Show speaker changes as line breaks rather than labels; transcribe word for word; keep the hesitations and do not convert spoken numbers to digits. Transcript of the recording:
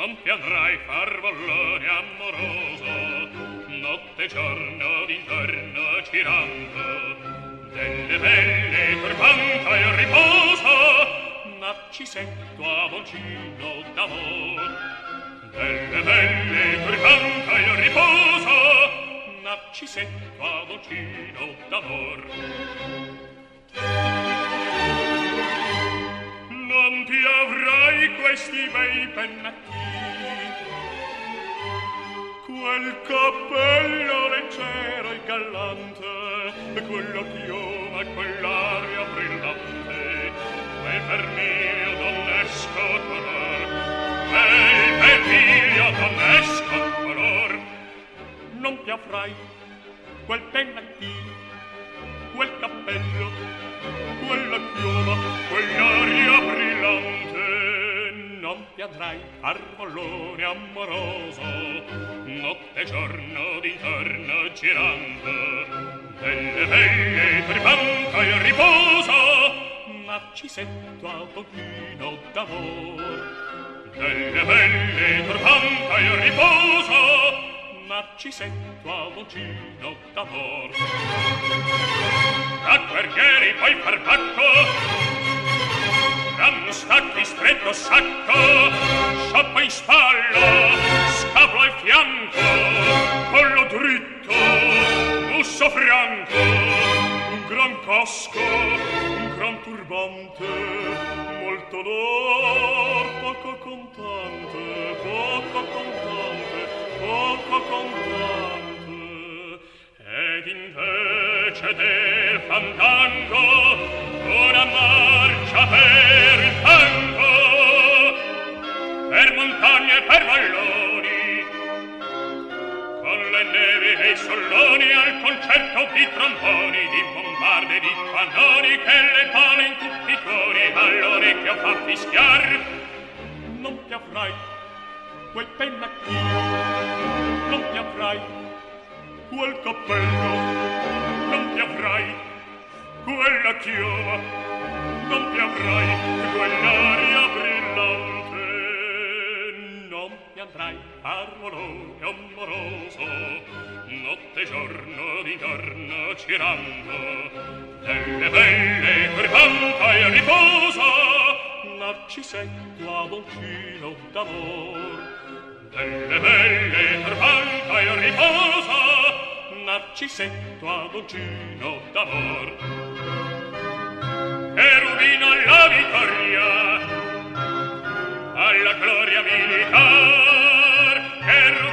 non pianrai farvallone amoroso, notte e giorno d'intorno girando, delle belle turbanta il riposo, narcisetto avoncino d'amor. Delle belle turbanta il riposo, narcisetto avoncino d'amor. Non ti avrai questi bei pennacchi, quel cappello leggero e gallante, quella chioma e quell'aria brillante, quel vermiglio donnesco color, quel vermiglio donnesco color. Non ti avrai quel pennacchi, quel cappello, quella chioma, quell'aria brillante, non ti andrai armollone amoroso, notte e giorno d'intorno girando, delle belle turbanta il riposo, narcisetto avoncino d'amor. Delle belle turbanta il riposo, narcisetto avoncino d'amor. Da guerrieri poi far bacco, da mustacchi stretto sacco, scioppo in spalla, scapolo al fianco, collo dritto, musso franco, un gran casco, un gran turbante, molto d'or, poco contante, poco contante, poco contante. Ed invece del fandango una marcia per il tango, per montagne e per valloni, con le nevi e i solloni, al concerto di tromboni, di bombarde e di cannoni, che le pale in tutti i cuori all'orecchio fa fischiar. Non ti avrai quel pennacchi, non ti avrai quel cappello, non ti avrai quella chioma, non ti avrai quell'aria brillante, non ti andrai armolone amoroso, notte e giorno d'intorno girando, delle belle turbanta il riposo, narcisetto avoncino d'amor. Delle belle turbanta il riposo, narcisetto avoncino d'amor. Cherubino alla vittoria, alla gloria militar, Cherubino